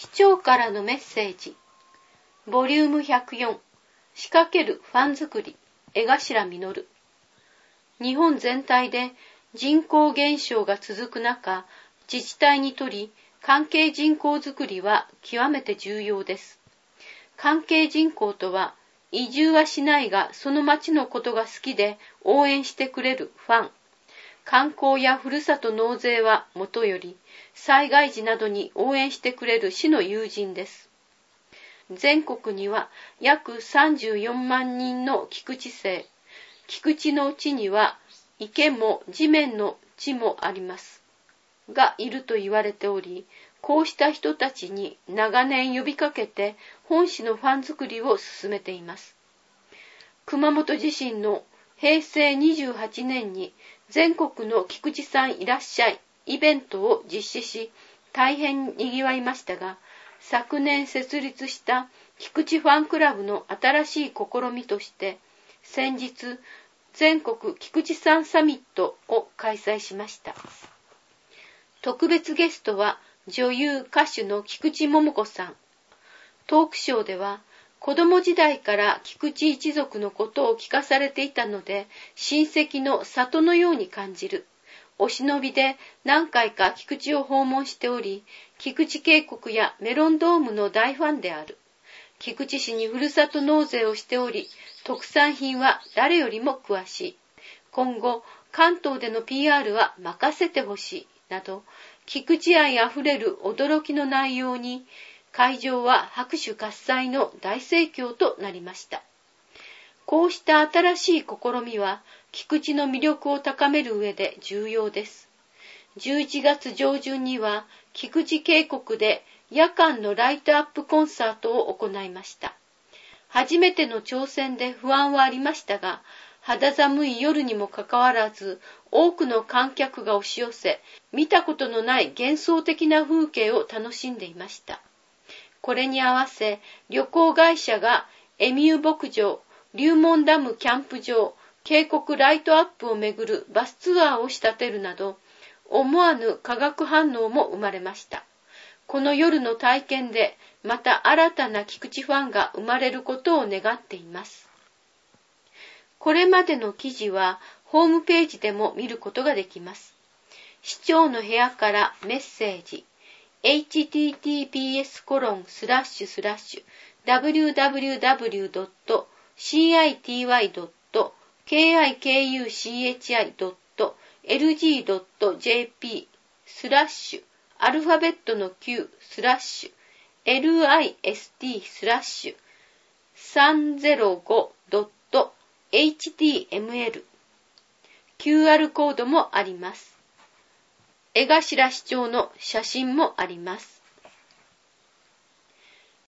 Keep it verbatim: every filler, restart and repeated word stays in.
市長からのメッセージボリュームひゃくよん仕掛けるファン作り江頭実。日本全体で人口減少が続く中、自治体にとり関係人口づくりは極めて重要です。関係人口とは移住はしないがその町のことが好きで応援してくれるファン。観光やふるさと納税はもとより災害時などに応援してくれる市の友人です。全国には約さんじゅうよんまんにんの菊池生。菊池の地には池も地面の地もあります。がいると言われており、こうした人たちに長年呼びかけて本市のファン作りを進めています。熊本地震のへいせいにじゅうはちねんに全国の菊池さんいらっしゃいイベントを実施し、大変賑わいましたが、昨年設立した菊池ファンクラブの新しい試みとして、先日全国菊池さんサミットを開催しました。特別ゲストは女優歌手の菊池桃子さん。トークショーでは子供時代から菊池一族のことを聞かされていたので、親戚の里のように感じる。お忍びで何回か菊池を訪問しており、菊池渓谷やメロンドームの大ファンである。菊池市にふるさと納税をしており、特産品は誰よりも詳しい。今後、関東での ピーアール は任せてほしい。など、菊池愛あふれる驚きの内容に、会場は拍手喝采の大盛況となりました。こうした新しい試みは、菊池の魅力を高める上で重要です。じゅういちがつじょうじゅんには、菊池渓谷で夜間のライトアップコンサートを行いました。初めての挑戦で不安はありましたが、肌寒い夜にもかかわらず、多くの観客が押し寄せ、見たことのない幻想的な風景を楽しんでいました。これに合わせ、旅行会社がエミュー牧場、龍門ダムキャンプ場、渓谷ライトアップをめぐるバスツアーを仕立てるなど、思わぬ化学反応も生まれました。この夜の体験で、また新たな菊池ファンが生まれることを願っています。これまでの記事は、ホームページでも見ることができます。市長の部屋からメッセージ。エイチティーティーピーエスコロンスラッシュスラッシュダブリューダブリューダブリュードットシーアイティーワイドットケーアイケーユーシーエイチアイドットエルジードットジェーピー スラッシュアルファベットの Q スラッシュ エルアイエスティー スラッシュさんぜろごドットエイチティーエムエル キューアール コードもあります。江頭市長の写真もあります。